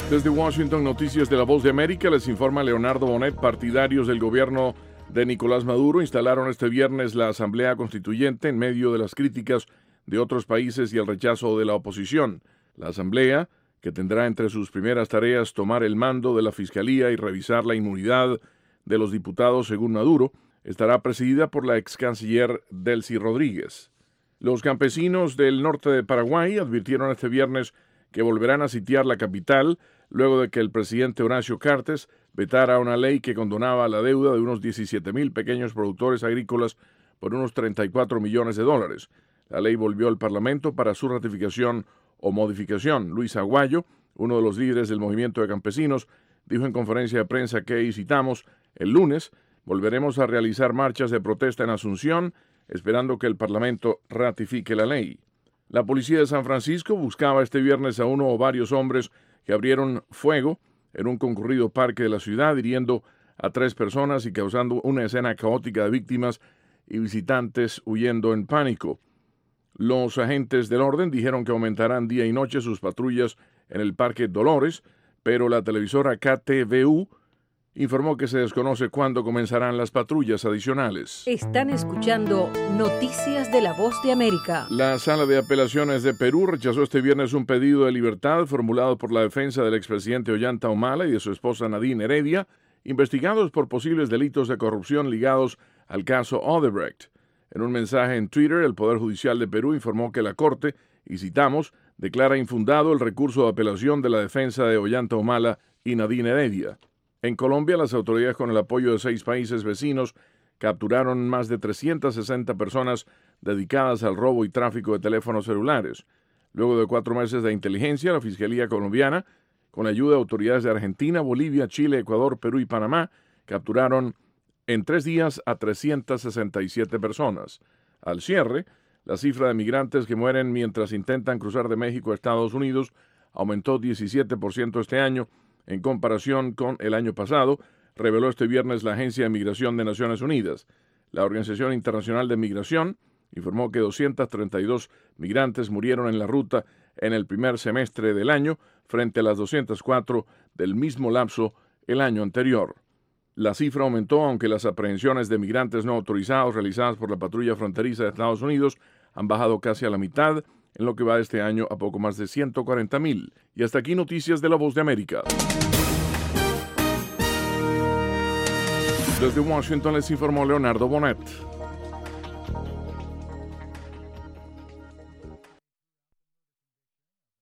Desde Washington, Noticias de la Voz de América, les informa Leonardo Bonet. Partidarios del gobierno de Nicolás Maduro instalaron este viernes la Asamblea Constituyente en medio de las críticas de otros países y el rechazo de la oposición. La Asamblea, que tendrá entre sus primeras tareas tomar el mando de la Fiscalía y revisar la inmunidad de los diputados según Maduro, estará presidida por la ex canciller Delcy Rodríguez. Los campesinos del norte de Paraguay advirtieron este viernes que volverán a sitiar la capital luego de que el presidente Horacio Cartes vetara una ley que condonaba la deuda de unos 17,000 pequeños productores agrícolas por unos 34 millones de dólares. La ley volvió al Parlamento para su ratificación o modificación. Luis Aguayo, uno de los líderes del movimiento de campesinos, dijo en conferencia de prensa que, y citamos, el lunes volveremos a realizar marchas de protesta en Asunción, esperando que el Parlamento ratifique la ley. La policía de San Francisco buscaba este viernes a uno o varios hombres que abrieron fuego en un concurrido parque de la ciudad, hiriendo a 3 personas y causando una escena caótica de víctimas y visitantes huyendo en pánico. Los agentes del orden dijeron que aumentarán día y noche sus patrullas en el Parque Dolores, pero la televisora KTVU informó que se desconoce cuándo comenzarán las patrullas adicionales. Están escuchando Noticias de la Voz de América. La Sala de Apelaciones de Perú rechazó este viernes un pedido de libertad formulado por la defensa del expresidente Ollanta Humala y de su esposa Nadine Heredia, investigados por posibles delitos de corrupción ligados al caso Odebrecht. En un mensaje en Twitter, el Poder Judicial de Perú informó que la Corte, y citamos, declara infundado el recurso de apelación de la defensa de Ollanta Humala y Nadine Heredia. En Colombia, las autoridades, con el apoyo de 6 países vecinos, capturaron más de 360 personas dedicadas al robo y tráfico de teléfonos celulares. Luego de 4 meses de inteligencia, la Fiscalía colombiana, con la ayuda de autoridades de Argentina, Bolivia, Chile, Ecuador, Perú y Panamá, capturaron en 3 días a 367 personas. Al cierre, la cifra de migrantes que mueren mientras intentan cruzar de México a Estados Unidos aumentó 17% este año, en comparación con el año pasado, reveló este viernes la Agencia de Migración de Naciones Unidas. La Organización Internacional de Migración informó que 232 migrantes murieron en la ruta en el primer semestre del año, frente a las 204 del mismo lapso el año anterior. La cifra aumentó aunque las aprehensiones de migrantes no autorizados realizadas por la patrulla fronteriza de Estados Unidos han bajado casi a la mitad, en lo que va de este año a poco más de 140,000. Y hasta aquí Noticias de la Voz de América. Desde Washington les informó Leonardo Bonet.